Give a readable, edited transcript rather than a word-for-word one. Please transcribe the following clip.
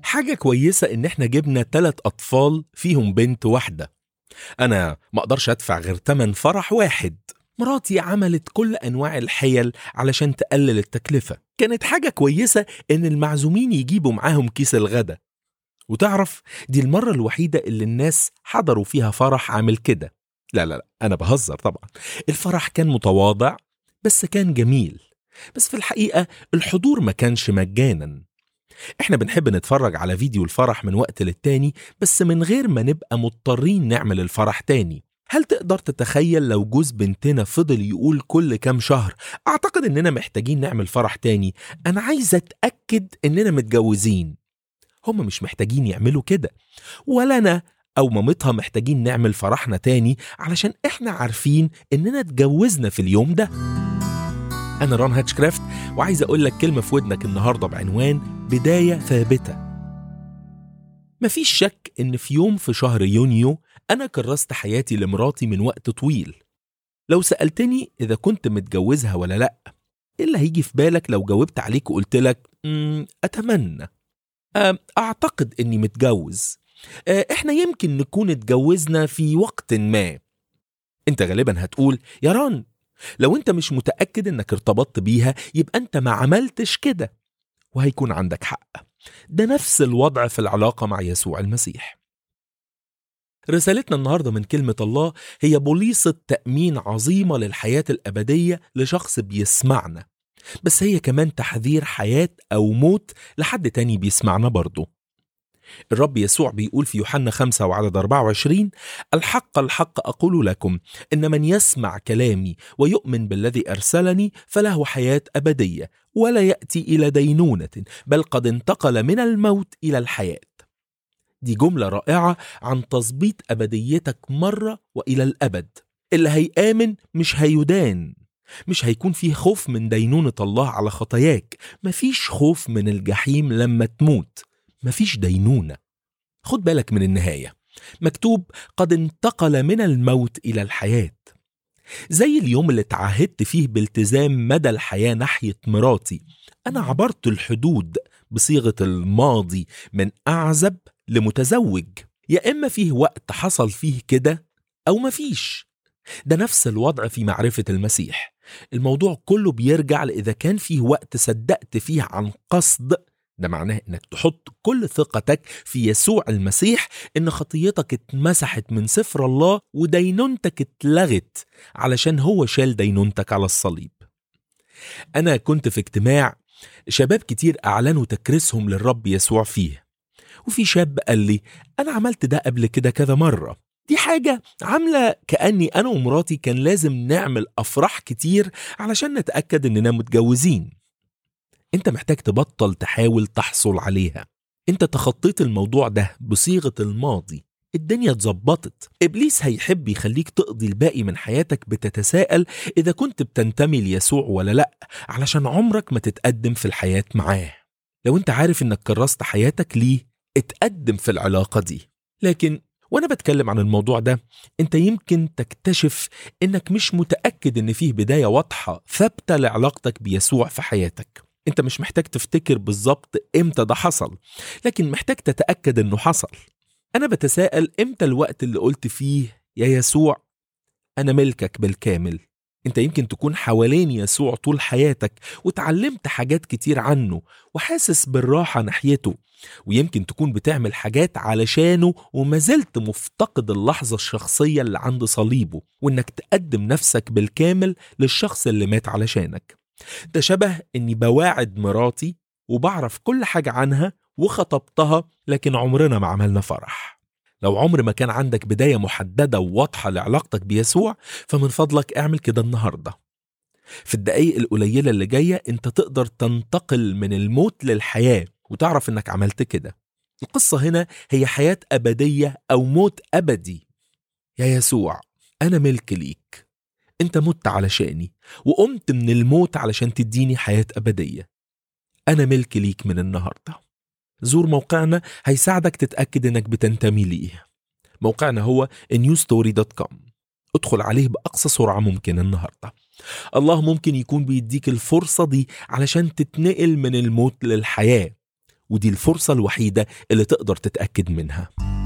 حاجة كويسة إن إحنا جبنا 3 أطفال فيهم بنت واحدة. أنا ما أقدرش أدفع غير 8 فرح واحد. مراتي عملت كل أنواع الحيل علشان تقلل التكلفة. كانت حاجة كويسة إن المعزومين يجيبوا معاهم كيس الغدا. وتعرف، دي المرة الوحيدة اللي الناس حضروا فيها فرح عامل كده. لا، أنا بهزر طبعا. الفرح كان متواضع بس كان جميل. بس في الحقيقة الحضور ما كانش مجانا. احنا بنحب نتفرج على فيديو الفرح من وقت للتاني، بس من غير ما نبقى مضطرين نعمل الفرح تاني. هل تقدر تتخيل لو جوز بنتنا فضل يقول كل كام شهر اعتقد اننا محتاجين نعمل فرح تاني، انا عايز اتأكد اننا متجوزين؟ هم مش محتاجين يعملوا كده، ولا انا او مامتها محتاجين نعمل فرحنا تاني علشان احنا عارفين اننا اتجوزنا في اليوم ده. أنا ران هاتشكرافت، وعايز أقول لك كلمة في ودنك النهاردة بعنوان بداية ثابتة. مفيش شك إن في يوم في شهر يونيو أنا كرست حياتي لمراتي من وقت طويل. لو سألتني إذا كنت متجوزها ولا لأ، إيه اللي هيجي في بالك لو جاوبت عليك وقلت لك أتمنى؟ أعتقد إني متجوز. إحنا يمكن نكون اتجوزنا في وقت ما. أنت غالبا هتقول يا ران، لو انت مش متأكد انك ارتبطت بيها يبقى انت ما عملتش كده، وهيكون عندك حق. ده نفس الوضع في العلاقة مع يسوع المسيح. رسالتنا النهاردة من كلمة الله هي بوليصة تأمين عظيمة للحياة الأبدية لشخص بيسمعنا، بس هي كمان تحذير حياة أو موت لحد تاني بيسمعنا برضه. الرب يسوع بيقول في يوحنا 5 وعدد 24: الحق الحق أقول لكم إن من يسمع كلامي ويؤمن بالذي أرسلني فله حياة أبدية ولا يأتي إلى دينونة، بل قد انتقل من الموت إلى الحياة. دي جملة رائعة عن تظبيط أبديتك مرة وإلى الأبد. اللي هيآمن مش هيدان، مش هيكون فيه خوف من دينونة الله على خطاياك. مفيش خوف من الجحيم لما تموت، مفيش دينونة. خد بالك من النهاية، مكتوب قد انتقل من الموت إلى الحياة. زي اليوم اللي تعهدت فيه بالتزام مدى الحياة ناحية مراتي، أنا عبرت الحدود بصيغة الماضي من أعزب لمتزوج. يا إما فيه وقت حصل فيه كده أو مفيش. ده نفس الوضع في معرفة المسيح. الموضوع كله بيرجع لإذا كان فيه وقت صدقت فيه عن قصد، ده معناه انك تحط كل ثقتك في يسوع المسيح، ان خطيتك اتمسحت من سفر الله ودينونتك اتلغت علشان هو شال دينونتك على الصليب. انا كنت في اجتماع شباب كتير اعلنوا تكريسهم للرب يسوع فيه، وفي شاب قال لي انا عملت ده قبل كده كذا مرة. دي حاجة عاملة كأني انا ومراتي كان لازم نعمل افراح كتير علشان نتأكد اننا متجوزين. انت محتاج تبطل تحاول تحصل عليها. انت تخطيت الموضوع ده بصيغة الماضي، الدنيا اتظبطت. إبليس هيحب يخليك تقضي الباقي من حياتك بتتساءل إذا كنت بتنتمي ليسوع ولا لأ، علشان عمرك ما تتقدم في الحياة معاه. لو انت عارف انك كرست حياتك ليه، اتقدم في العلاقة دي. لكن وانا بتكلم عن الموضوع ده، انت يمكن تكتشف انك مش متأكد ان فيه بداية واضحة ثابتة لعلاقتك بيسوع في حياتك. انت مش محتاج تفتكر بالظبط امتى ده حصل، لكن محتاج تتأكد انه حصل. انا بتساءل امتى الوقت اللي قلت فيه يا يسوع انا ملكك بالكامل. انت يمكن تكون حوالين يسوع طول حياتك وتعلمت حاجات كتير عنه وحاسس بالراحة ناحيته، ويمكن تكون بتعمل حاجات علشانه وما زلت مفتقد اللحظة الشخصية اللي عند صليبه، وانك تقدم نفسك بالكامل للشخص اللي مات علشانك. ده شبه اني بواعد مراتي وبعرف كل حاجة عنها وخطبتها، لكن عمرنا ما عملنا فرح. لو عمر ما كان عندك بداية محددة وواضحة لعلاقتك بيسوع، فمن فضلك اعمل كده النهاردة. في الدقايق القليلة اللي جاية انت تقدر تنتقل من الموت للحياة وتعرف انك عملت كده. القصة هنا هي حياة أبدية أو موت أبدي. يا يسوع أنا ملك ليك، انت مت علشاني وقمت من الموت علشان تديني حياة أبدية. أنا ملك ليك من النهاردة. زور موقعنا هيساعدك تتأكد انك بتنتمي ليه. موقعنا هو newstory.com. ادخل عليه بأقصى سرعة ممكن النهاردة. الله ممكن يكون بيديك الفرصة دي علشان تتنقل من الموت للحياة، ودي الفرصة الوحيدة اللي تقدر تتأكد منها.